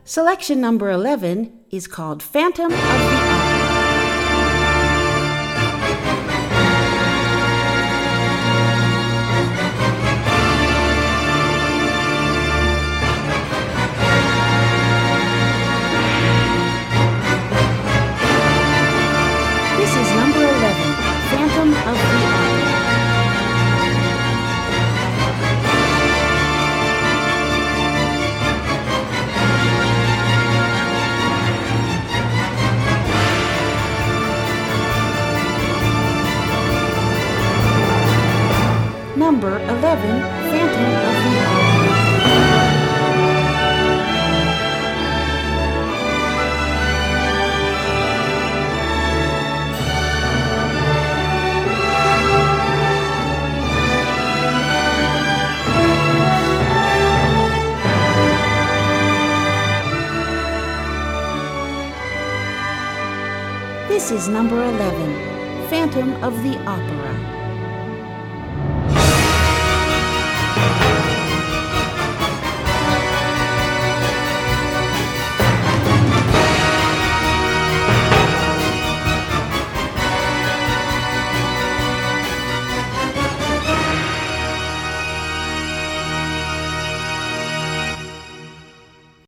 Selection number 11 is called Phantom of the Opera. This is number 11, Phantom of the Opera. Number 11, Phantom of the Opera. This is number 11, Phantom of the Opera.